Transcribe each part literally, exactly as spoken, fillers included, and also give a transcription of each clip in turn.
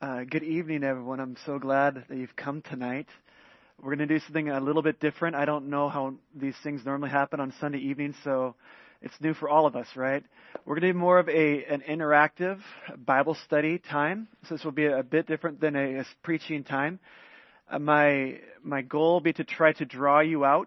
Uh, good evening, everyone. I'm so glad that you've come tonight. We're going to do something a little bit different. I don't know how these things normally happen on Sunday evenings, so it's new for all of us, right? We're going to do more of a an interactive Bible study time. So this will be a bit different than a, a preaching time. Uh, my my goal will be to try to draw you out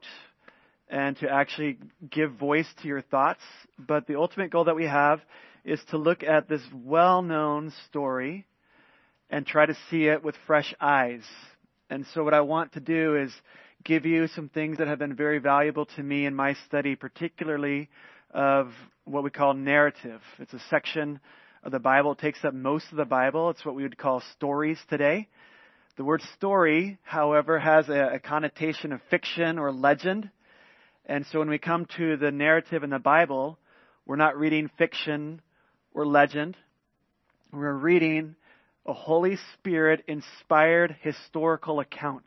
and to actually give voice to your thoughts. But the ultimate goal that we have is to look at this well-known story and try to see it with fresh eyes. And so what I want to do is give you some things that have been very valuable to me in my study, particularly of what we call narrative. It's a section of the Bible. It takes up most of the Bible. It's what we would call stories today. The word story, however, has a, a connotation of fiction or legend. And so when we come to the narrative in the Bible, we're not reading fiction or legend. We're reading a Holy Spirit-inspired historical account.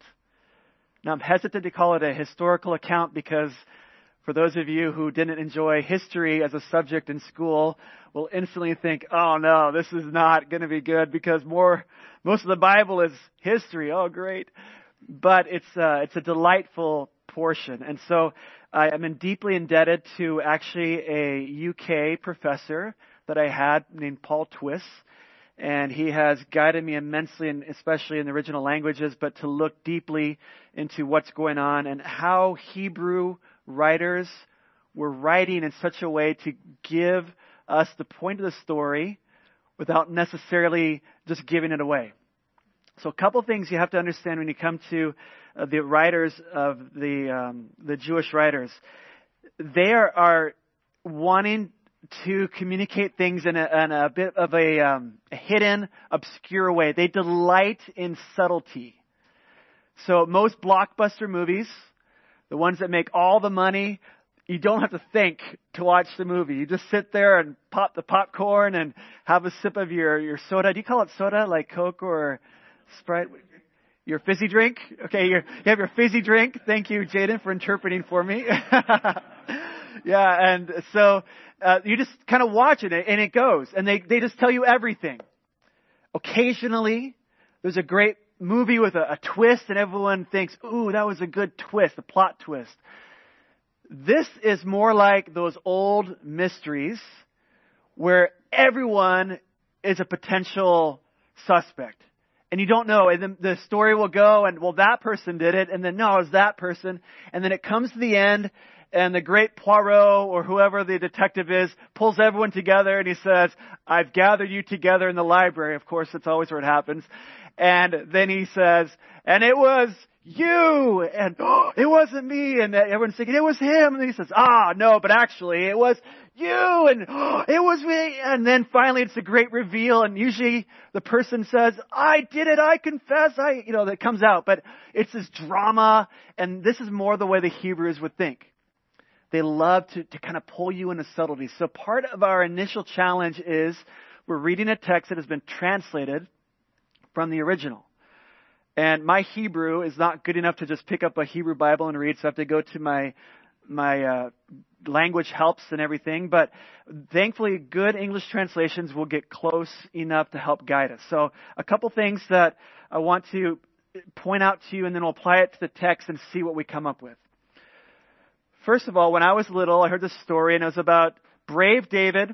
Now, I'm hesitant to call it a historical account because for those of you who didn't enjoy history as a subject in school will instantly think, oh no, this is not going to be good because more, most of the Bible is history. Oh, great. But it's, uh, it's a delightful portion. And so I am deeply indebted to actually a U K professor that I had named Paul Twiss. And he has guided me immensely, and especially in the original languages, but to look deeply into what's going on and how Hebrew writers were writing in such a way to give us the point of the story without necessarily just giving it away. So a couple things you have to understand when you come to uh, the writers of the um, the Jewish writers. They are, are wanting to communicate things in a, in a bit of a, um, a hidden, obscure way. They delight in subtlety. So most blockbuster movies, the ones that make all the money, you don't have to think to watch the movie. You just sit there and pop the popcorn and have a sip of your, your soda. Do you call it soda, like Coke or Sprite? Your fizzy drink? Okay, you're, you have your fizzy drink. Thank you, Jaden, for interpreting for me. Yeah, and so uh, you just kind of watch it, and it goes, and they, they just tell you everything. Occasionally, there's a great movie with a, a twist, and everyone thinks, ooh, that was a good twist, a plot twist. This is more like those old mysteries where everyone is a potential suspect. And you don't know, and then the story will go, and well, that person did it, and then no, it was that person, and then it comes to the end, and the great Poirot, or whoever the detective is, pulls everyone together and he says, I've gathered you together in the library. Of course, that's always where it happens. And then he says, and it was you. And oh, it wasn't me. And everyone's thinking, it was him. And then he says, ah, no, but actually it was you. And oh, it was me. And then finally it's a great reveal. And usually the person says, I did it. I confess. I, you know, that comes out. But it's this drama. And this is more the way the Hebrews would think. They love to, to kind of pull you into subtlety. So part of our initial challenge is we're reading a text that has been translated from the original. And my Hebrew is not good enough to just pick up a Hebrew Bible and read, so I have to go to my my uh, language helps and everything. But thankfully, good English translations will get close enough to help guide us. So a couple things that I want to point out to you, and then we'll apply it to the text and see what we come up with. First of all, when I was little, I heard this story, and it was about brave David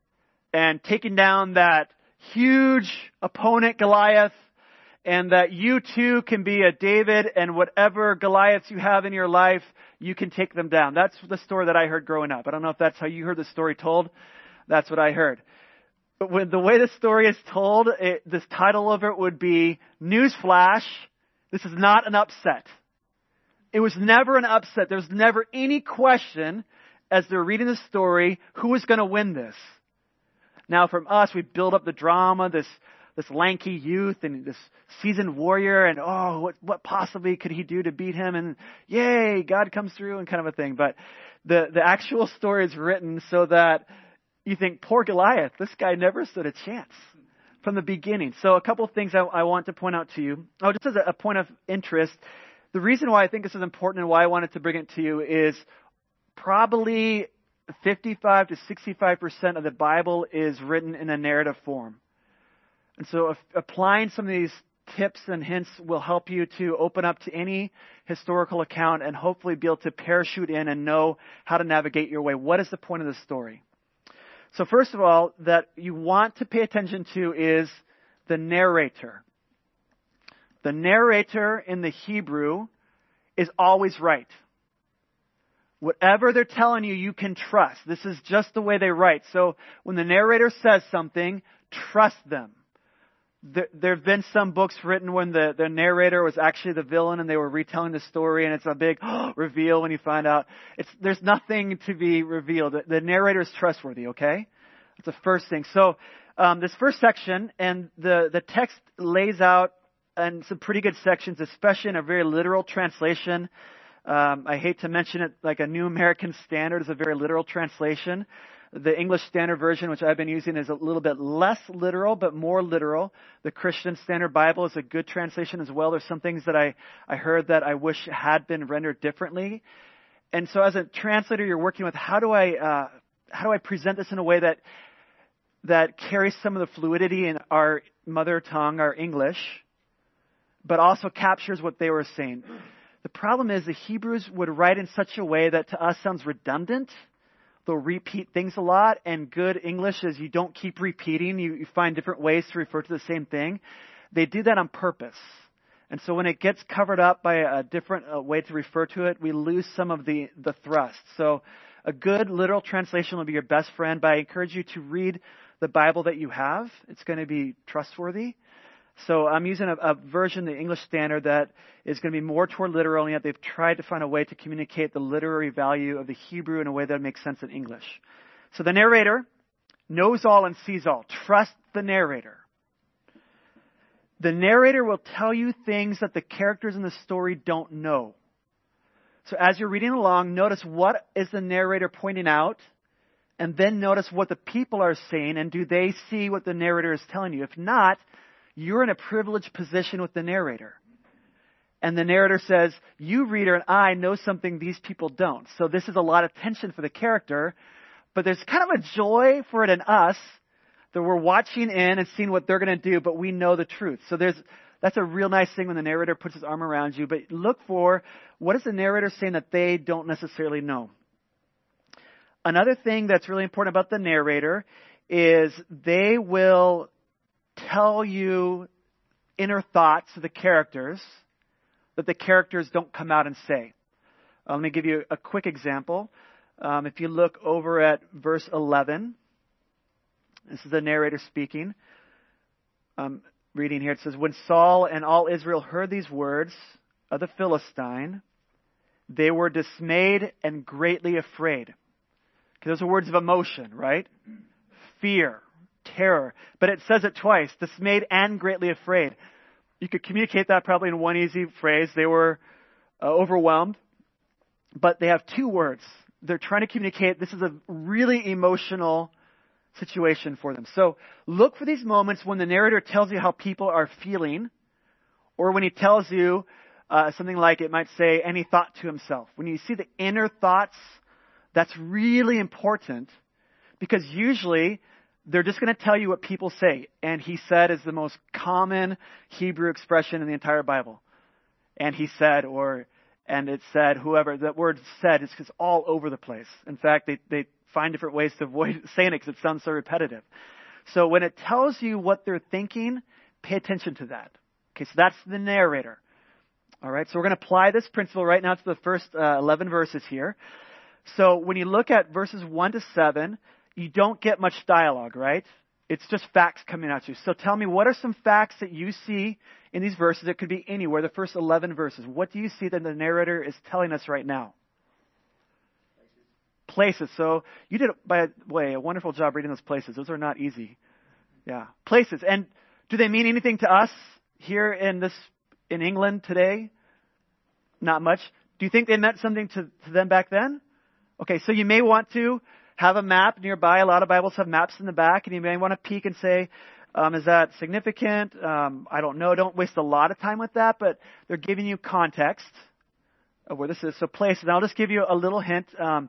and taking down that huge opponent, Goliath, and that you too can be a David, and whatever Goliaths you have in your life, you can take them down. That's the story that I heard growing up. I don't know if that's how you heard the story told. That's what I heard. But when the way the story is told, it, this title of it would be, Newsflash, this is not an upset. It was never an upset. There's never any question as they're reading the story, who is going to win this? Now, from us, we build up the drama, this this lanky youth and this seasoned warrior, and oh, what what possibly could he do to beat him? And yay, God comes through and kind of a thing. But the, the actual story is written so that you think, poor Goliath, this guy never stood a chance from the beginning. So a couple of things I, I want to point out to you. Oh, just as a, a point of interest, the reason why I think this is important and why I wanted to bring it to you is probably fifty-five to sixty-five percent of the Bible is written in a narrative form. And so if applying some of these tips and hints will help you to open up to any historical account and hopefully be able to parachute in and know how to navigate your way. What is the point of the story? So first of all, that you want to pay attention to is the narrator. The narrator in the Hebrew is always right. Whatever they're telling you, you can trust. This is just the way they write. So when the narrator says something, trust them. There, there have been some books written when the, the narrator was actually the villain and they were retelling the story, and it's a big reveal when you find out. It's, there's nothing to be revealed. The, the narrator is trustworthy, okay? That's the first thing. So um, this first section, and the, the text lays out in some pretty good sections, especially in a very literal translation. Um, I hate to mention it, like a New American Standard is a very literal translation. The English Standard Version, which I've been using, is a little bit less literal, but more literal. The Christian Standard Bible is a good translation as well. There's some things that I, I heard that I wish had been rendered differently. And so as a translator, you're working with how do I, uh, how do I present this in a way that, that carries some of the fluidity in our mother tongue, our English, but also captures what they were saying. The problem is the Hebrews would write in such a way that to us sounds redundant. They'll repeat things a lot, and good English is you don't keep repeating. You, you find different ways to refer to the same thing. They do that on purpose. And so when it gets covered up by a different uh, way to refer to it, we lose some of the, the thrust. So a good literal translation will be your best friend, but I encourage you to read the Bible that you have. It's going to be trustworthy. So I'm using a, a version, the English Standard, that is going to be more toward literal, and yet they've tried to find a way to communicate the literary value of the Hebrew in a way that makes sense in English. So the narrator knows all and sees all. Trust the narrator. The narrator will tell you things that the characters in the story don't know. So as you're reading along, notice what is the narrator pointing out, and then notice what the people are saying, and do they see what the narrator is telling you? If not, you're in a privileged position with the narrator. And the narrator says, you reader and I know something these people don't. So this is a lot of tension for the character, but there's kind of a joy for it in us that we're watching in and seeing what they're going to do, but we know the truth. So there's that's a real nice thing when the narrator puts his arm around you, but look for what is the narrator saying that they don't necessarily know. Another thing that's really important about the narrator is they will tell you inner thoughts of the characters that the characters don't come out and say. Uh, let me give you a quick example. Um, if you look over at verse eleven, this is the narrator speaking. Um, reading here, it says, when Saul and all Israel heard these words of the Philistine, they were dismayed and greatly afraid. Okay, those are words of emotion, right? Fear. Terror. But it says it twice, dismayed and greatly afraid. You could communicate that probably in one easy phrase. They were uh, overwhelmed. But they have two words. They're trying to communicate this is a really emotional situation for them. So look for these moments when the narrator tells you how people are feeling, or when he tells you uh, something like, it might say, and he thought to himself. When you see the inner thoughts, that's really important, because usually they're just going to tell you what people say. And he said is the most common Hebrew expression in the entire Bible. And he said, or, and it said, whoever, that word said is just all over the place. In fact, they, they find different ways to avoid saying it because it sounds so repetitive. So when it tells you what they're thinking, pay attention to that. Okay, so that's the narrator. All right, so we're going to apply this principle right now to the first uh, eleven verses here. So when you look at verses one to seven, you don't get much dialogue, right? It's just facts coming at you. So tell me, what are some facts that you see in these verses? It could be anywhere, the first eleven verses. What do you see that the narrator is telling us right now? Places. Places. So you did, by the way, a wonderful job reading those places. Those are not easy. Yeah. Places. And do they mean anything to us here in this, in England today? Not much. Do you think they meant something to, to them back then? Okay, so you may want to have a map nearby. A lot of Bibles have maps in the back, and you may want to peek and say, um, is that significant? Um, I don't know. Don't waste a lot of time with that, but they're giving you context of where this is. So places. And I'll just give you a little hint. Um,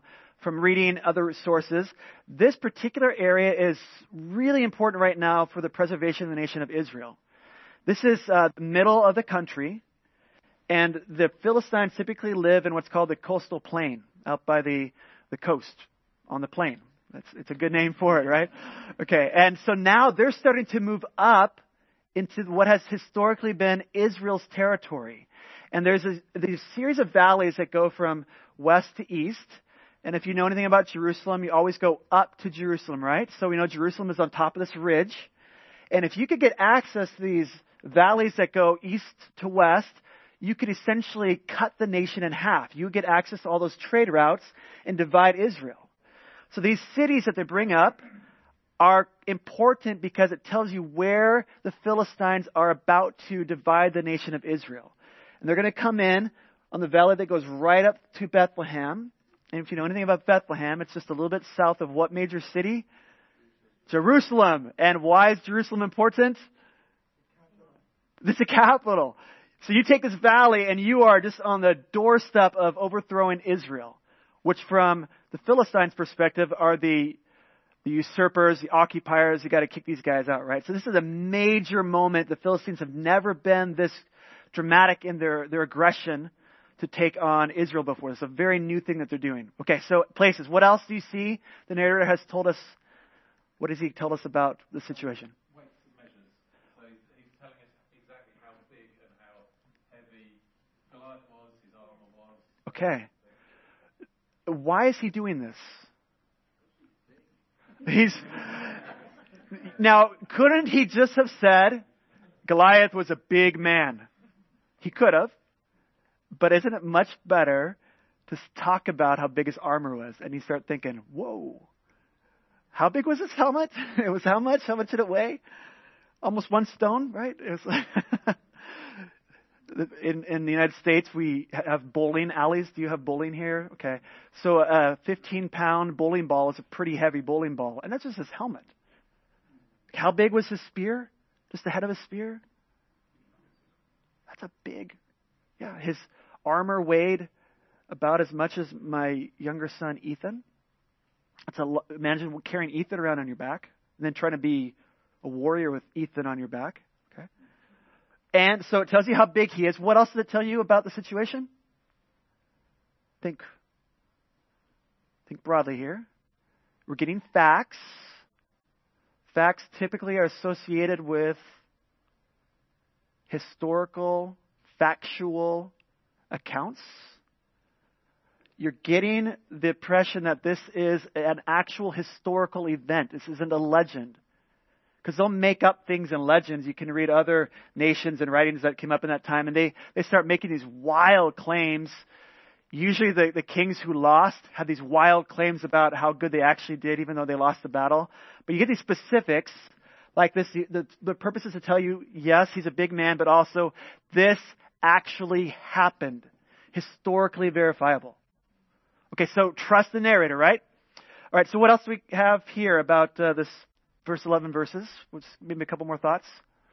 from reading other sources, this particular area is really important right now for the preservation of the nation of Israel. This is uh, the middle of the country, and the Philistines typically live in what's called the coastal plain, out by the, the coast, on the plain. That's, it's a good name for it, right? Okay, and so now they're starting to move up into what has historically been Israel's territory. And there's a, these series of valleys that go from west to east. And if you know anything about Jerusalem, you always go up to Jerusalem, right? So we know Jerusalem is on top of this ridge. And if you could get access to these valleys that go east to west, you could essentially cut the nation in half. You would get access to all those trade routes and divide Israel. So these cities that they bring up are important because it tells you where the Philistines are about to divide the nation of Israel. And they're going to come in on the valley that goes right up to Bethlehem. And if you know anything about Bethlehem, it's just a little bit south of what major city? Jerusalem. And why is Jerusalem important? It's a capital. So you take this valley and you are just on the doorstep of overthrowing Israel, which from the Philistines' perspective are the, the usurpers, the occupiers. You got to kick these guys out, right? So this is a major moment. The Philistines have never been this dramatic in their, their aggression to take on Israel before. It's a very new thing that they're doing. Okay, so places. What else do you see? The narrator has told us. What does he tell us about the situation? Weights and measures. So he's, he's telling us exactly how big and how heavy Goliath was, his armor was. Okay. Why is he doing this? He's now, couldn't he just have said Goliath was a big man? He could have. But isn't it much better to talk about how big his armor was? And you start thinking, whoa, how big was his helmet? It was how much? How much did it weigh? Almost one stone, right? It was like in, in the United States, we have bowling alleys. Do you have bowling here? Okay. So a fifteen pound bowling ball is a pretty heavy bowling ball. And that's just his helmet. How big was his spear? Just the head of his spear? That's a big, yeah, his armor weighed about as much as my younger son, Ethan. That's a, imagine carrying Ethan around on your back and then trying to be a warrior with Ethan on your back. Okay. And so it tells you how big he is. What else does it tell you about the situation? Think, think broadly here. We're getting facts. Facts typically are associated with historical, factual accounts. You're getting the impression that this is an actual historical event. This isn't a legend. Because they'll make up things in legends. You can read other nations and writings that came up in that time, and they, they start making these wild claims. Usually the, the kings who lost have these wild claims about how good they actually did, even though they lost the battle. But you get these specifics, like this, the, the purpose is to tell you, yes, he's a big man, but also this actually happened. Historically verifiable. Okay, so trust the narrator, right? All right, so what else do we have here about uh, this verse eleven verses? Just maybe a couple more thoughts.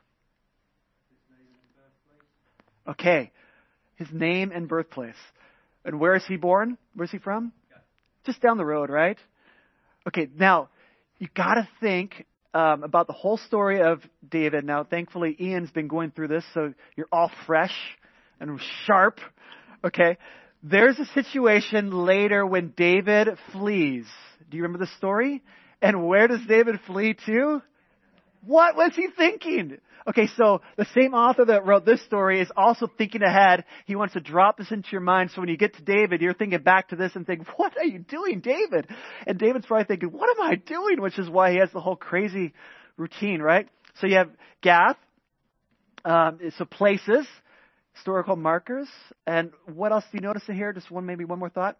Okay, his name and birthplace. And where is he born? Where's he from? Just down the road, right? Okay, now, you got to think um, about the whole story of David. Now, thankfully, Ian's been going through this, so you're all fresh and sharp. Okay, there's a situation later when David flees. Do you remember the story? And where does David flee to? What was he thinking? Okay, so the same author that wrote this story is also thinking ahead. He wants to drop this into your mind, so when you get to David, you're thinking back to this and think, what are you doing, David? And David's probably thinking, what am I doing? Which is why he has the whole crazy routine, right? So you have Gath, um, so places, historical markers, and what else do you notice in here? Just one, maybe one more thought.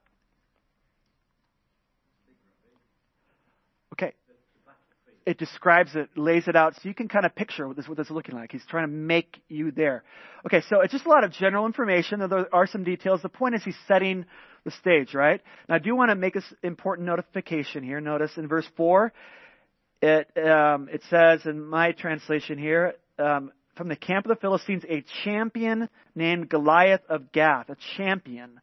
Okay. It describes it, lays it out, so you can kind of picture what this, what this is looking like. He's trying to make you there. Okay, so it's just a lot of general information. There are some details. The point is he's setting the stage, right? Now, I do want to make this important notification here. Notice in verse four, it um, it says in my translation here, um, from the camp of the Philistines, a champion named Goliath of Gath, a champion.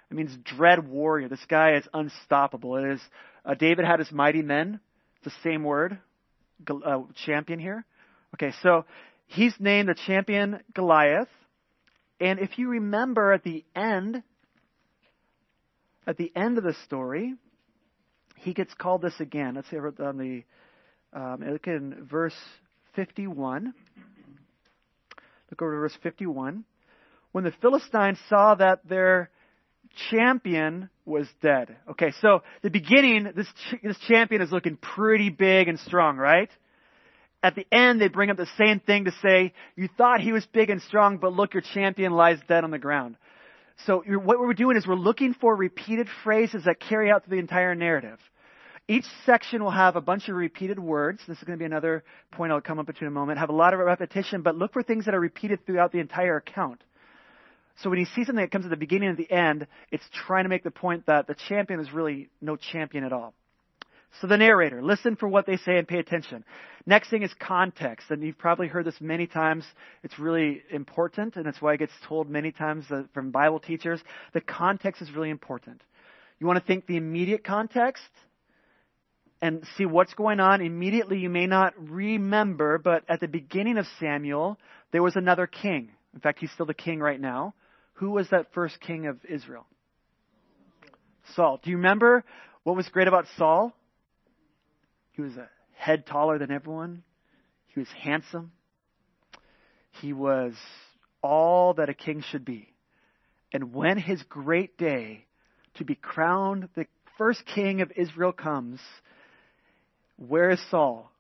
It means dread warrior. This guy is unstoppable. It is uh, David had his mighty men. It's the same word, uh, champion here. Okay, so he's named the champion Goliath. And if you remember at the end, at the end of the story, he gets called this again. Let's see on the um, look in verse fifty-one. Look over to verse fifty-one. When the Philistines saw that their champion was dead. Okay, so the beginning, this ch- this champion is looking pretty big and strong, right? At the end, they bring up the same thing to say, you thought he was big and strong, but look, your champion lies dead on the ground. So you're, what we're doing is we're looking for repeated phrases that carry out through the entire narrative. Each section will have a bunch of repeated words. This is going to be another point I'll come up to in a moment. Have a lot of repetition, but look for things that are repeated throughout the entire account. So when you see something that comes at the beginning and the end, it's trying to make the point that the champion is really no champion at all. So the narrator, listen for what they say and pay attention. Next thing is context. And you've probably heard this many times. It's really important, and it's why it gets told many times from Bible teachers. The context is really important. You want to think the immediate context and see what's going on. Immediately you may not remember, but at the beginning of Samuel, there was another king. In fact, he's still the king right now. Who was that first king of Israel? Saul. Do you remember what was great about Saul? He was a head taller than everyone. He was handsome. He was all that a king should be. And when his great day to be crowned the first king of Israel comes, where is Saul?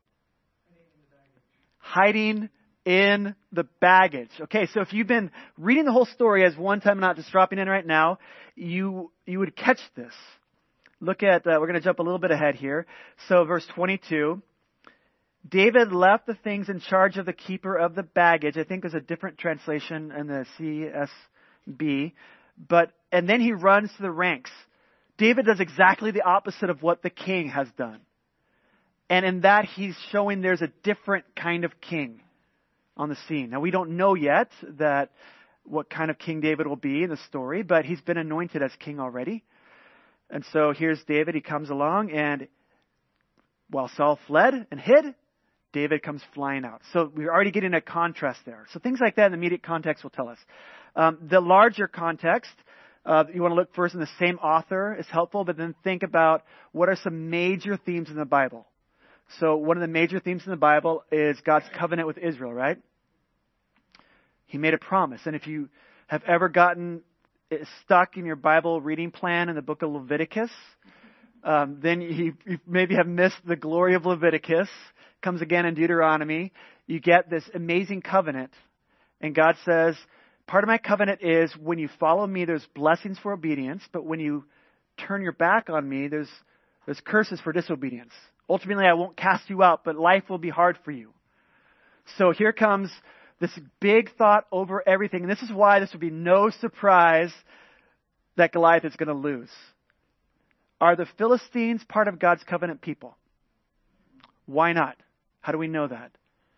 Hiding in the baggage. Okay, so if you've been reading the whole story as one time, not just dropping in right now, you you would catch this. Look at, uh, we're going to jump a little bit ahead here. So verse twenty-two, David left the things in charge of the keeper of the baggage. I think there's a different translation in the C S B. But, and then he runs to the ranks. David does exactly the opposite of what the king has done. And in that, he's showing there's a different kind of king on the scene. Now, we don't know yet that what kind of King David will be in the story, but he's been anointed as king already. And so here's David. He comes along, and while Saul fled and hid, David comes flying out. So we're already getting a contrast there. So things like that in the immediate context will tell us. Um, the larger context, uh, you want to look first in the same author is helpful, but then think about what are some major themes in the Bible. So one of the major themes in the Bible is God's covenant with Israel, right? He made a promise. And if you have ever gotten stuck in your Bible reading plan in the book of Leviticus, um, then you, you maybe have missed the glory of Leviticus. Comes again in Deuteronomy. You get this amazing covenant. And God says, part of my covenant is when you follow me, there's blessings for obedience. But when you turn your back on me, there's there's curses for disobedience. Ultimately, I won't cast you out, but life will be hard for you. So here comes this big thought over everything. And this is why this would be no surprise that Goliath is going to lose. Are the Philistines part of God's covenant people? Why not? How do we know that?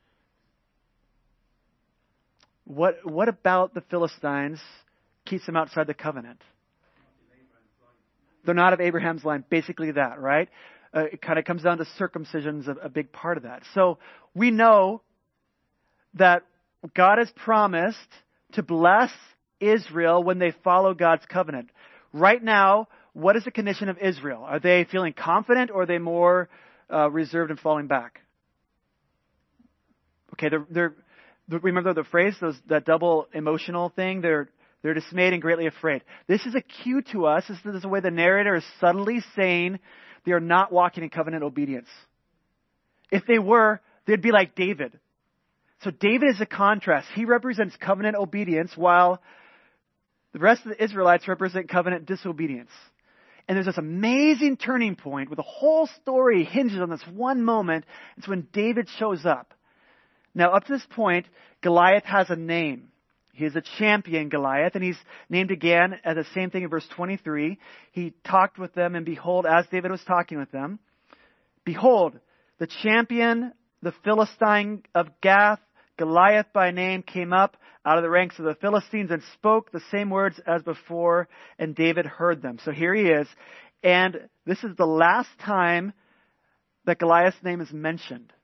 What, what about the Philistines keeps them outside the covenant? They're not of Abraham's line. Basically that, right? Uh, it kind of comes down to circumcision's a, a big part of that. So we know that God has promised to bless Israel when they follow God's covenant. Right now, what is the condition of Israel? Are they feeling confident, or are they more uh, reserved and falling back? Okay, they're, they're, remember the phrase, those, that double emotional thing? They're they're dismayed and greatly afraid. This is a cue to us. This is the way the narrator is subtly saying they are not walking in covenant obedience. If they were, they'd be like David. So David is a contrast. He represents covenant obedience, while the rest of the Israelites represent covenant disobedience. And there's this amazing turning point where the whole story hinges on this one moment. It's when David shows up. Now, up to this point, Goliath has a name. He is a champion, Goliath, and he's named again as the same thing in verse twenty-three. He talked with them, and behold, as David was talking with them, behold, the champion, the Philistine of Gath, Goliath by name came up out of the ranks of the Philistines and spoke the same words as before, and David heard them. So here he is, and this is the last time that Goliath's name is mentioned.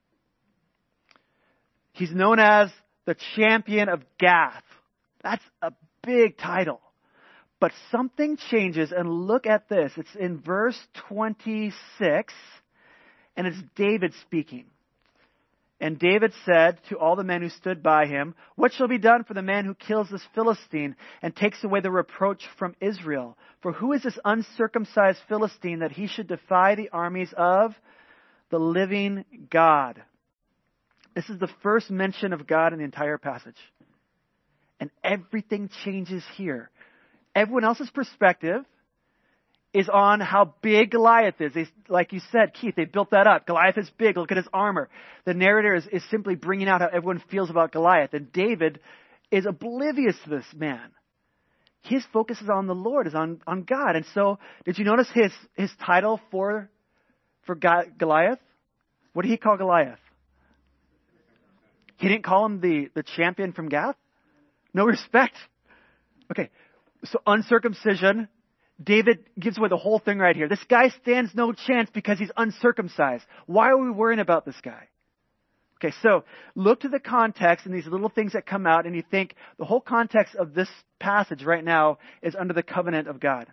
He's known as the champion of Gath. That's a big title. But something changes, and look at this. It's in verse twenty-six, and it's David speaking. And David said to all the men who stood by him, "What shall be done for the man who kills this Philistine and takes away the reproach from Israel? For who is this uncircumcised Philistine that he should defy the armies of the living God?" This is the first mention of God in the entire passage. And everything changes here. Everyone else's perspective is on how big Goliath is. They, like you said, Keith, they built that up. Goliath is big. Look at his armor. The narrator is, is simply bringing out how everyone feels about Goliath. And David is oblivious to this man. His focus is on the Lord, is on, on God. And so, did you notice his, his title for, for God, Goliath? What did he call Goliath? He didn't call him the, the champion from Gath? No respect. Okay, so uncircumcision. David gives away the whole thing right here. This guy stands no chance because he's uncircumcised. Why are we worrying about this guy? Okay, so look to the context and these little things that come out, and you think the whole context of this passage right now is under the covenant of God.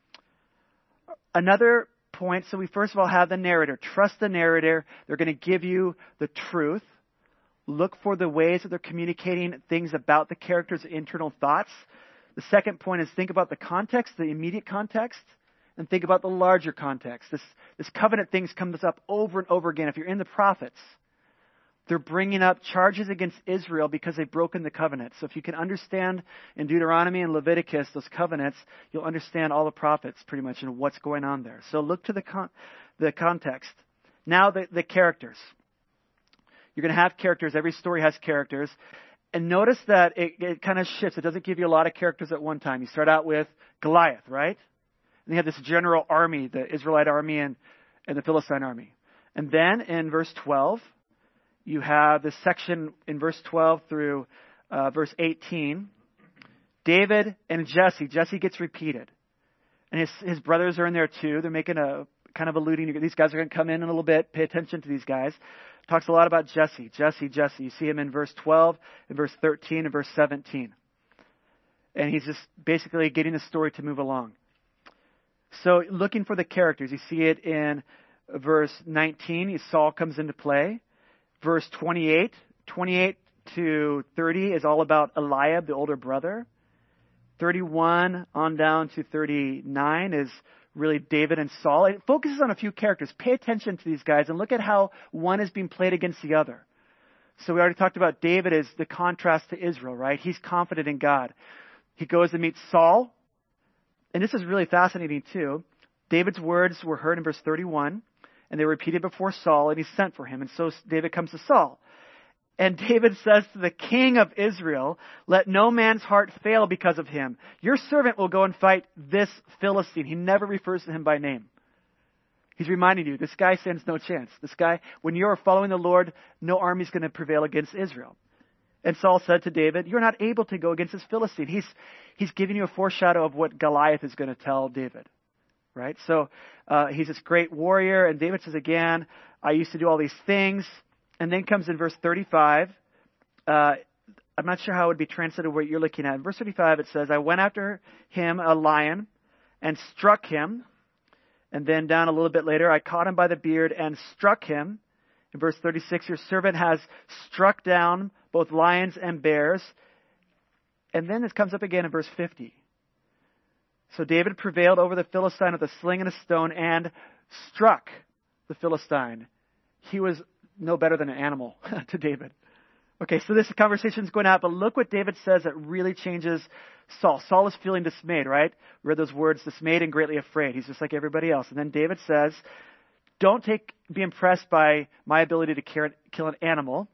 Another point, so we first of all have the narrator. Trust the narrator. They're going to give you the truth. Look for the ways that they're communicating things about the character's internal thoughts. The second point is think about the context, the immediate context, and think about the larger context. This, this covenant things comes up over and over again. If you're in the prophets, they're bringing up charges against Israel because they've broken the covenant. So if you can understand in Deuteronomy and Leviticus those covenants, you'll understand all the prophets pretty much and what's going on there. So look to the con- the context. Now the, the characters. You're going to have characters. Every story has characters. And notice that it, it kind of shifts. It doesn't give you a lot of characters at one time. You start out with Goliath, right? And you have this general army, the Israelite army and, and the Philistine army. And then in verse twelve, you have this section in verse twelve through uh, verse eighteen. David and Jesse. Jesse gets repeated. And his, his brothers are in there too. They're making a kind of alluding. These guys are going to come in in a little bit. Pay attention to these guys. Talks a lot about Jesse, Jesse, Jesse. You see him in verse twelve, in verse thirteen, and verse seventeen. And he's just basically getting the story to move along. So looking for the characters. You see it in verse nineteen. Saul comes into play. Verse twenty-eight. twenty-eight to thirty is all about Eliab, the older brother. thirty-one on down to thirty-nine is really David and Saul. It focuses on a few characters. Pay attention to these guys and look at how one is being played against the other. So we already talked about David as the contrast to Israel, right? He's confident in God. He goes and meets Saul. And this is really fascinating too. David's words were heard in verse thirty-one, and they were repeated before Saul, and he sent for him. And so David comes to Saul. And David says to the king of Israel, "Let no man's heart fail because of him. Your servant will go and fight this Philistine." He never refers to him by name. He's reminding you, this guy stands no chance. This guy, when you're following the Lord, no army is going to prevail against Israel. And Saul said to David, "You're not able to go against this Philistine." He's, he's giving you a foreshadow of what Goliath is going to tell David. Right? So uh, he's this great warrior. And David says again, "I used to do all these things." And then comes in verse thirty-five. Uh, I'm not sure how it would be translated what you're looking at. In verse thirty-five, it says, "I went after him, a lion, and struck him." And then down a little bit later, "I caught him by the beard and struck him." In verse thirty-six, "Your servant has struck down both lions and bears." And then this comes up again in verse fifty. "So David prevailed over the Philistine with a sling and a stone and struck the Philistine." He was no better than an animal to David. Okay, so this conversation is going to happen. Look what David says that really changes Saul. Saul is feeling dismayed, right? We read those words, dismayed and greatly afraid. He's just like everybody else. And then David says, "Don't take, be impressed by my ability to kill an animal."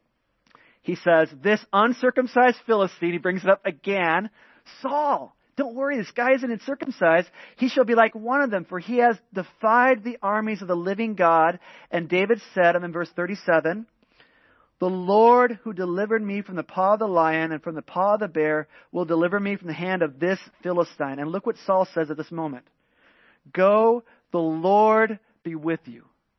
He says, "This uncircumcised Philistine," he brings it up again, "Saul, don't worry, this guy isn't uncircumcised. He shall be like one of them, for he has defied the armies of the living God." And David said, I'm in verse thirty-seven, The Lord who delivered me from the paw of the lion and from the paw of the bear will deliver me from the hand of this Philistine. And look what Saul says at this moment. Go, the Lord be with you.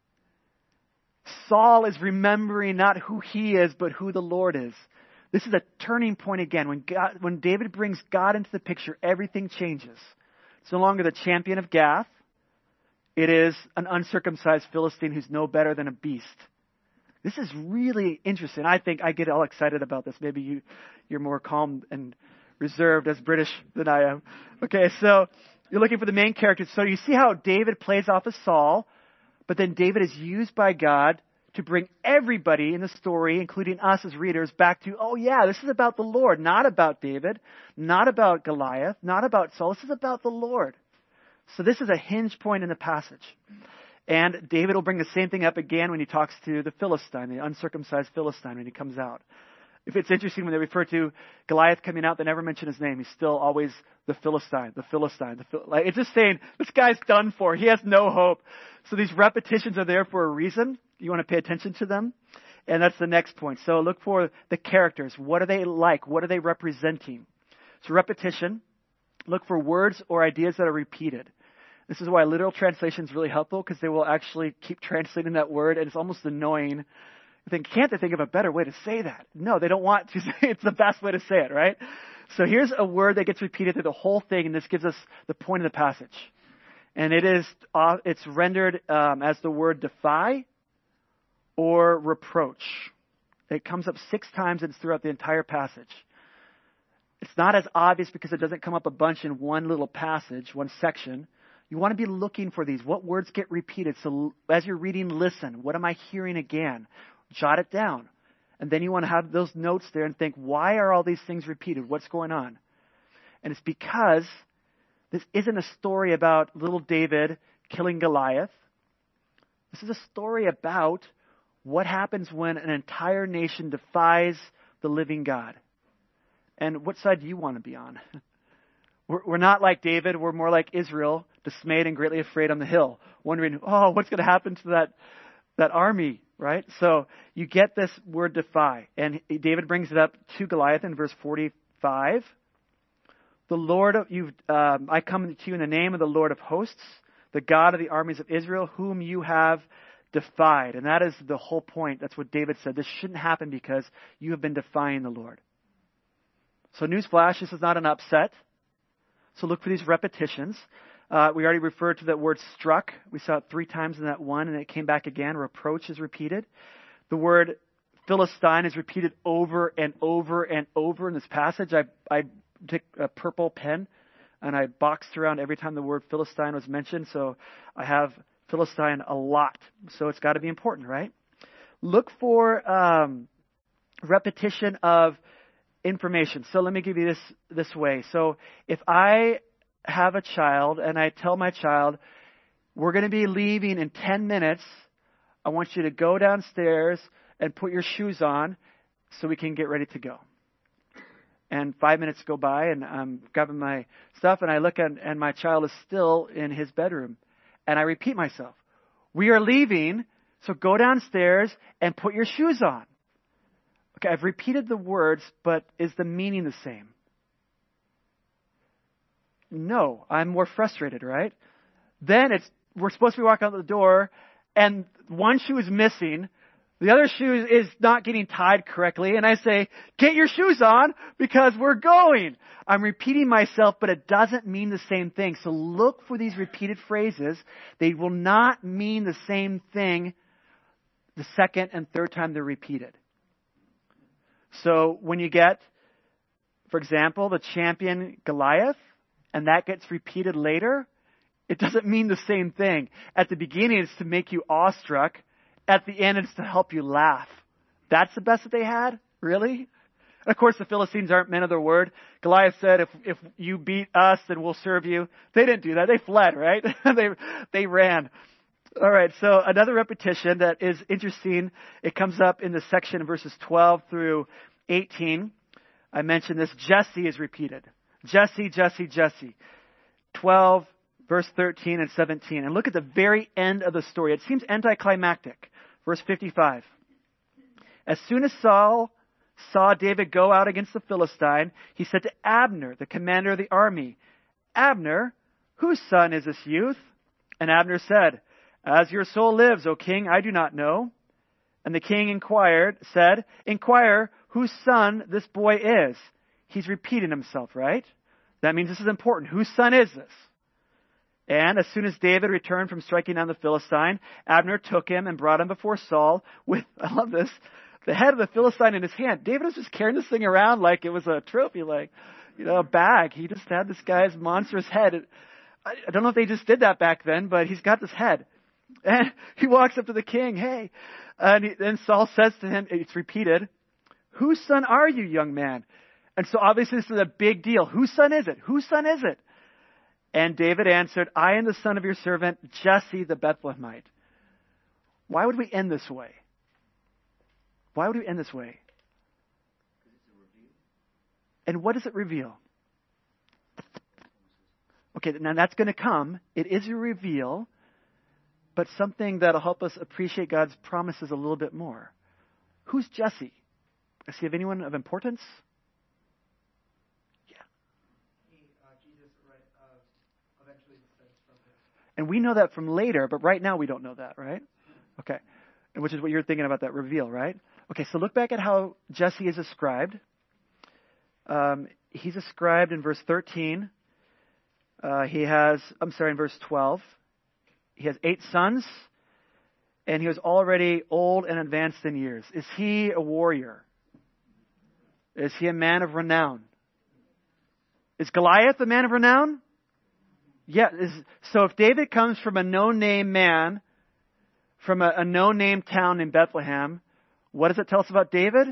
Saul is remembering not who he is, but who the Lord is. This is a turning point again. When God, when David brings God into the picture, everything changes. It's no longer the champion of Gath. It is an uncircumcised Philistine who's no better than a beast. This is really interesting. I think I get all excited about this. Maybe you, you're more calm and reserved as British than I am. Okay, so you're looking for the main characters. So you see how David plays off of Saul, but then David is used by God to bring everybody in the story, including us as readers, back to, oh yeah, this is about the Lord, not about David, not about Goliath, not about Saul. This is about the Lord. So this is a hinge point in the passage. And David will bring the same thing up again when he talks to the Philistine, the uncircumcised Philistine, when he comes out. If it's interesting, when they refer to Goliath coming out, they never mention his name. He's still always the Philistine, the Philistine. The Phil- like, it's just saying, this guy's done for. He has no hope. So these repetitions are there for a reason. You want to pay attention to them. And that's the next point. So look for the characters. What are they like? What are they representing? So repetition. Look for words or ideas that are repeated. This is why literal translation is really helpful, because they will actually keep translating that word, and it's almost annoying. You think, can't they think of a better way to say that? No, they don't want to say it's the best way to say it, right? So here's a word that gets repeated through the whole thing, and this gives us the point of the passage. And it is, uh, it's rendered um, as the word defy or reproach. It comes up six times, and it's throughout the entire passage. It's not as obvious because it doesn't come up a bunch in one little passage, one section. You want to be looking for these. What words get repeated? So as you're reading, listen. What am I hearing again? Jot it down. And then you want to have those notes there and think, why are all these things repeated? What's going on? And it's because this isn't a story about little David killing Goliath. This is a story about what happens when an entire nation defies the living God. And what side do you want to be on? We're not like David. We're more like Israel, dismayed and greatly afraid on the hill, wondering, oh, what's going to happen to that that army, right? So you get this word defy. And David brings it up to Goliath in verse forty-five. The Lord, of, you've, um, I come to you in the name of the Lord of hosts, the God of the armies of Israel, whom you have defied. And that is the whole point. That's what David said. This shouldn't happen because you have been defying the Lord. So newsflash, this is not an upset. So look for these repetitions. Uh, we already referred to that word struck. We saw it three times in that one, and it came back again. Reproach is repeated. The word Philistine is repeated over and over and over in this passage. I, I took a purple pen, and I boxed around every time the word Philistine was mentioned. So I have Philistine a lot. So it's got to be important, right? Look for um, repetition of information. So let me give you this this way. So if I have a child and I tell my child, we're going to be leaving in ten minutes, I want you to go downstairs and put your shoes on so we can get ready to go. And five minutes go by and I'm grabbing my stuff and I look at, and my child is still in his bedroom. And I repeat myself, we are leaving, so go downstairs and put your shoes on. Okay, I've repeated the words, but is the meaning the same? No, I'm more frustrated, right? Then it's we're supposed to be walking out the door, and one shoe is missing. The other shoe is not getting tied correctly, and I say, get your shoes on because we're going. I'm repeating myself, but it doesn't mean the same thing. So look for these repeated phrases. They will not mean the same thing the second and third time they're repeated. So when you get, for example, the champion Goliath, and that gets repeated later, it doesn't mean the same thing. At the beginning, it's to make you awestruck. At the end, it's to help you laugh. That's the best that they had? Really? And of course, the Philistines aren't men of their word. Goliath said, if if you beat us, then we'll serve you. They didn't do that. They fled, right? they they ran. All right, so another repetition that is interesting. It comes up in the section in verses twelve through eighteen. I mentioned this. Jesse is repeated. Jesse, Jesse, Jesse. twelve, verse thirteen and seventeen. And look at the very end of the story. It seems anticlimactic. Verse fifty-five. As soon as Saul saw David go out against the Philistine, he said to Abner, the commander of the army, Abner, whose son is this youth? And Abner said, As your soul lives, O king, I do not know. And the king inquired, said, Inquire whose son this boy is. He's repeating himself, right? That means this is important. Whose son is this? And as soon as David returned from striking down the Philistine, Abner took him and brought him before Saul with, I love this, the head of the Philistine in his hand. David was just carrying this thing around like it was a trophy, like, you know, a bag. He just had this guy's monstrous head. I, I don't know if they just did that back then, but he's got this head. And he walks up to the king, hey. And he, then Saul says to him, it's repeated, whose son are you, young man? And so obviously this is a big deal. Whose son is it? Whose son is it? And David answered, I am the son of your servant, Jesse the Bethlehemite. Why would we end this way? Why would we end this way? And what does it reveal? Okay, now that's going to come. It is a reveal, but something that'll help us appreciate God's promises a little bit more. Who's Jesse? Does he have anyone of importance? Yeah. He, uh, Jesus, right, uh, eventually descends from him. And we know that from later, but right now we don't know that, right? Okay. And which is what you're thinking about that reveal, right? Okay, so look back at how Jesse is ascribed. Um, he's ascribed in verse thirteen. Uh, he has, I'm sorry, in verse twelve. He has eight sons, and he was already old and advanced in years. Is he a warrior? Is he a man of renown? Is Goliath a man of renown? Yeah. Is, so if David comes from a no-name man, from a, a no-name town in Bethlehem, what does it tell us about David?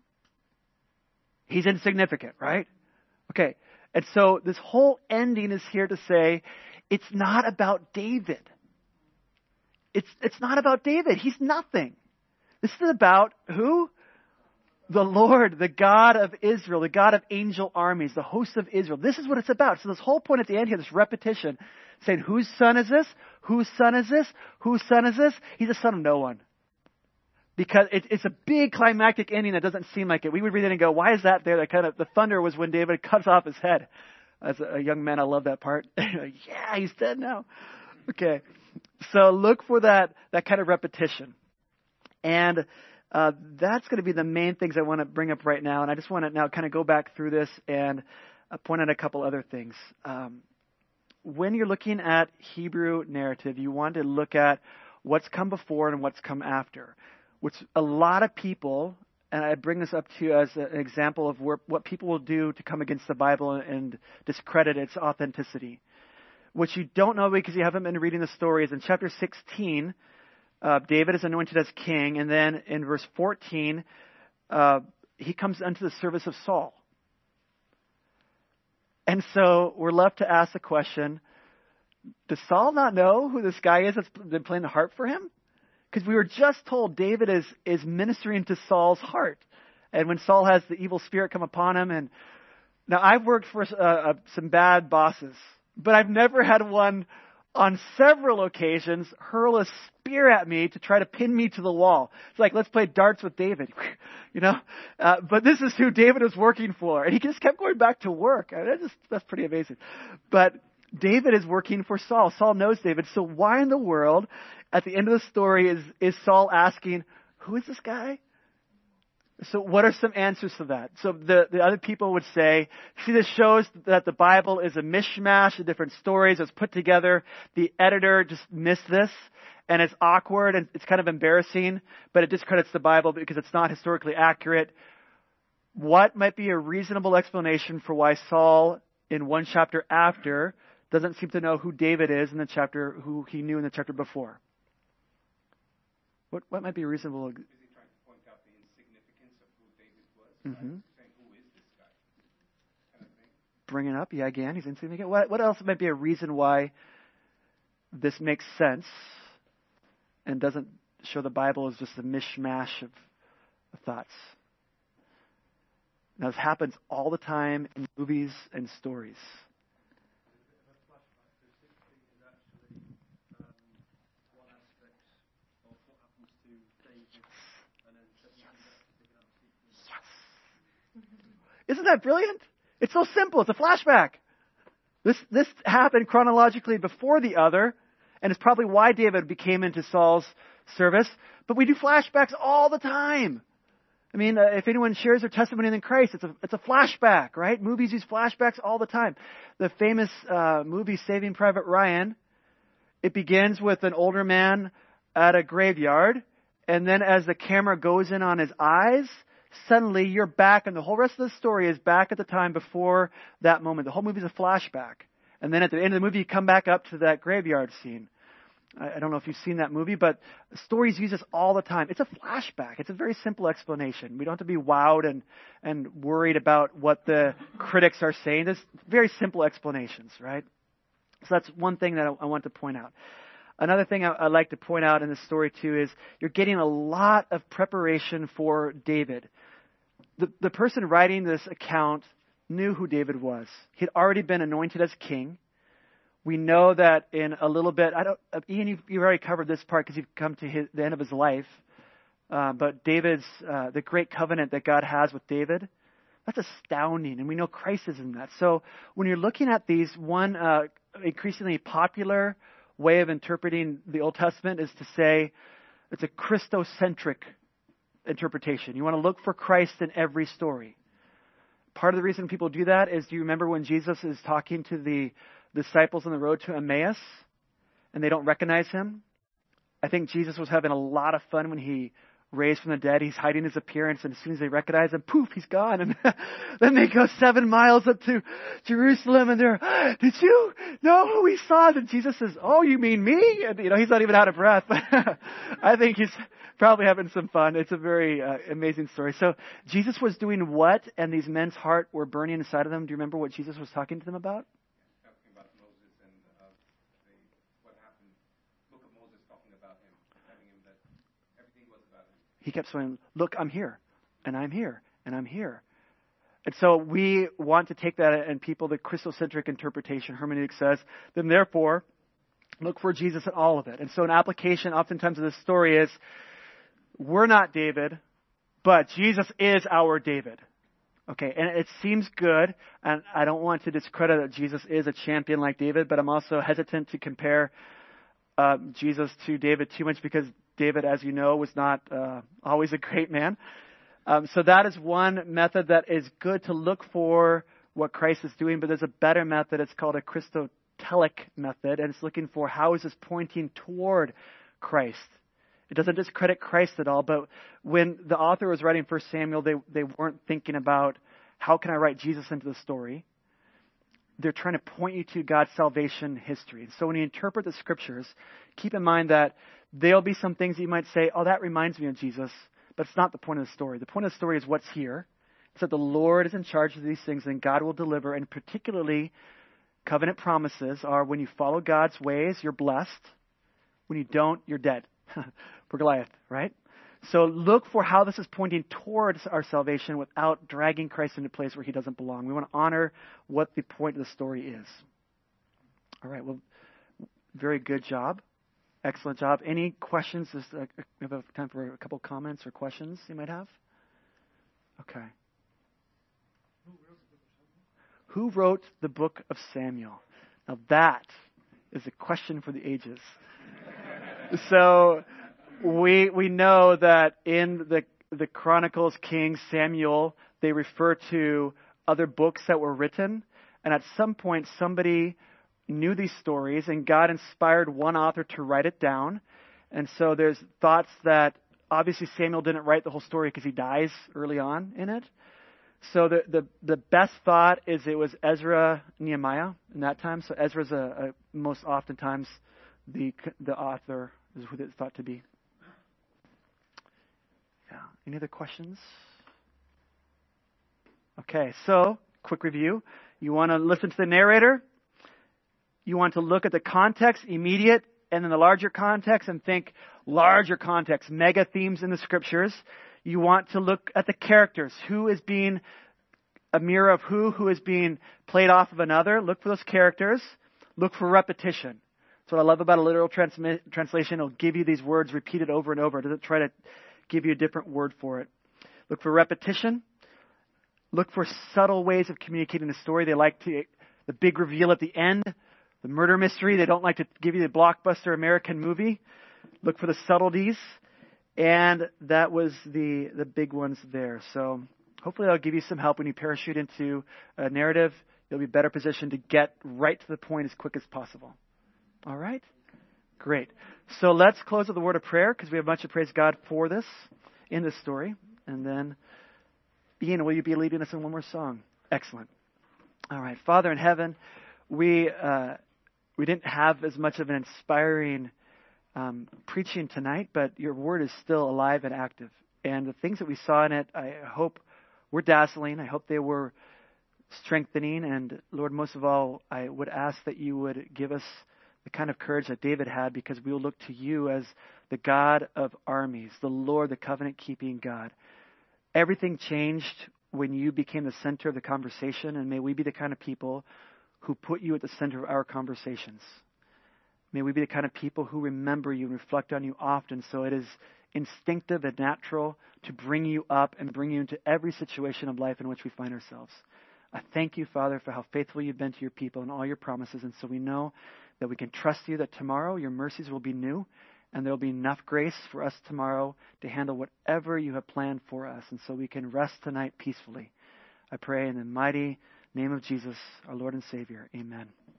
He's insignificant, right? Okay. And so this whole ending is here to say, it's not about David. It's, it's not about David. He's nothing. This is about who? The Lord, the God of Israel, the God of angel armies, the hosts of Israel. This is what it's about. So this whole point at the end here, this repetition, saying, whose son is this? Whose son is this? Whose son is this? He's a son of no one. Because it, it's a big climactic ending that doesn't seem like it. We would read it and go, why is that there? That kind of, the thunder was when David cuts off his head. As a, a young man, I love that part. Yeah, he's dead now. Okay. So look for that, that kind of repetition. And uh, that's going to be the main things I want to bring up right now. And I just want to now kind of go back through this and uh, point out a couple other things. Um, when you're looking at Hebrew narrative, you want to look at what's come before and what's come after, which a lot of people, and I bring this up to you as an example of where, what people will do to come against the Bible and discredit its authenticity. What you don't know because you haven't been reading the story is in chapter sixteen, uh, David is anointed as king, and then in verse fourteen, uh, he comes into the service of Saul. And so we're left to ask the question, does Saul not know who this guy is that's been playing the harp for him? Because we were just told David is, is ministering to Saul's heart. And when Saul has the evil spirit come upon him, and now I've worked for uh, uh, some bad bosses, but I've never had one on several occasions hurl a spear at me to try to pin me to the wall. It's like, let's play darts with David, you know. Uh, but this is who David was working for, and he just kept going back to work. I mean, that just, that's pretty amazing. But David is working for Saul. Saul knows David. So why in the world, at the end of the story, is, is Saul asking, who is this guy? So what are some answers to that? So the, the other people would say, see, this shows that the Bible is a mishmash of different stories. It's put together. The editor just missed this, and it's awkward, and it's kind of embarrassing, but it discredits the Bible because it's not historically accurate. What might be a reasonable explanation for why Saul, in one chapter after, doesn't seem to know who David is in the chapter, who he knew in the chapter before? What, what might be a reasonable... Mm-hmm. Who is this guy? Kind of thing. Bring it up, yeah, again, he's insignificant. What, what else might be a reason why this makes sense and doesn't show the Bible as just a mishmash of, of thoughts? Now, this happens all the time in movies and stories. Isn't that brilliant? It's so simple. It's a flashback. This this happened chronologically before the other, and it's probably why David became into Saul's service. But we do flashbacks all the time. I mean, uh, if anyone shares their testimony in Christ, it's a it's a flashback, right? Movies use flashbacks all the time. The famous uh, movie Saving Private Ryan, it begins with an older man at a graveyard, and then as the camera goes in on his eyes, suddenly you're back, and the whole rest of the story is back at the time before that moment. The whole movie is a flashback. And then at the end of the movie, you come back up to that graveyard scene. I, I don't know if you've seen that movie, but stories use this all the time. It's a flashback. It's a very simple explanation. We don't have to be wowed and, and worried about what the critics are saying. There's very simple explanations, right? So that's one thing that I, I want to point out. Another thing I, I'd like to point out in this story, too, is you're getting a lot of preparation for David. The, the person writing this account knew who David was. He'd already been anointed as king. We know that in a little bit, I don't, uh, Ian, you've, you've already covered this part because you've come to his, the end of his life. Uh, but David's, uh, the great covenant that God has with David, that's astounding. And we know Christ is in that. So when you're looking at these, one uh, increasingly popular way of interpreting the Old Testament is to say it's a Christocentric interpretation. You want to look for Christ in every story. Part of the reason people do that is, do you remember when Jesus is talking to the disciples on the road to Emmaus and they don't recognize him? I think Jesus was having a lot of fun when he raised from the dead. He's hiding his appearance, and as soon as they recognize him, poof, he's gone. And then they go seven miles up to Jerusalem, and they're, did you know who we saw? And Jesus says, oh, you mean me? And, you know, he's not even out of breath. I think he's probably having some fun. It's a very uh, amazing story. So Jesus was doing what? And these men's heart were burning inside of them. Do you remember what Jesus was talking to them about? Talking about Moses and uh, the, what happened. Look at Moses talking about him, telling him that everything was about him. He kept saying, look, I'm here, and I'm here, and I'm here. And so we want to take that, and people, the Christocentric interpretation, hermeneutic says, then therefore, look for Jesus in all of it. And so an application oftentimes of this story is, we're not David, but Jesus is our David. Okay, and it seems good, and I don't want to discredit that Jesus is a champion like David, but I'm also hesitant to compare uh, Jesus to David too much because David, as you know, was not uh, always a great man. Um, so that is one method that is good to look for what Christ is doing, but there's a better method. It's called a Christotelic method, and it's looking for how is this pointing toward Christ. It doesn't discredit Christ at all, but when the author was writing First Samuel, they, they weren't thinking about how can I write Jesus into the story. They're trying to point you to God's salvation history. And so when you interpret the scriptures, keep in mind that there'll be some things that you might say, oh, that reminds me of Jesus, but it's not the point of the story. The point of the story is what's here. It's that the Lord is in charge of these things and God will deliver, and particularly covenant promises are when you follow God's ways, you're blessed. When you don't, you're dead. For Goliath, right? So look for how this is pointing towards our salvation without dragging Christ into a place where he doesn't belong. We want to honor what the point of the story is. All right, well, very good job. Excellent job. Any questions? Just, uh, we have time for a couple comments or questions you might have. Okay. Who wrote the book of Samuel? Now that is a question for the ages. So we we know that in the the Chronicles, Kings, Samuel, they refer to other books that were written, and at some point somebody knew these stories, and God inspired one author to write it down. And so there's thoughts that obviously Samuel didn't write the whole story because he dies early on in it. So the the the best thought is it was Ezra, Nehemiah in that time. So Ezra's a, a most oftentimes the the author is who it's thought to be. Yeah. Any other questions? Okay, so quick review. You want to listen to the narrator. You want to look at the context, immediate, and then the larger context, and think larger context, mega themes in the scriptures. You want to look at the characters. Who is being a mirror of who? Who is being played off of another? Look for those characters. Look for repetition. That's what I love about a literal transmi- translation. It'll give you these words repeated over and over. It doesn't try to give you a different word for it. Look for repetition. look for subtle ways of communicating the story. They like to the big reveal at the end, the murder mystery. They don't like to give you the blockbuster American movie. Look for the subtleties. And that was the, the big ones there. So hopefully that'll give you some help when you parachute into a narrative. You'll be better positioned to get right to the point as quick as possible. All right? Great. So let's close with a word of prayer because we have a bunch of praise God for this in this story. And then, Ian, will you be leading us in one more song? Excellent. All right. Father in heaven, we uh, we didn't have as much of an inspiring um, preaching tonight, but your word is still alive and active. And the things that we saw in it, I hope were dazzling. I hope they were strengthening. And Lord, most of all, I would ask that you would give us the kind of courage that David had, because we will look to you as the God of armies, the Lord, the covenant-keeping God. Everything changed when you became the center of the conversation, and may we be the kind of people who put you at the center of our conversations. May we be the kind of people who remember you and reflect on you often, so it is instinctive and natural to bring you up and bring you into every situation of life in which we find ourselves. I thank you, Father, for how faithful you've been to your people and all your promises, and so we know that we can trust you that tomorrow your mercies will be new, and there will be enough grace for us tomorrow to handle whatever you have planned for us, and so we can rest tonight peacefully. I pray in the mighty name of Jesus, our Lord and Savior. Amen.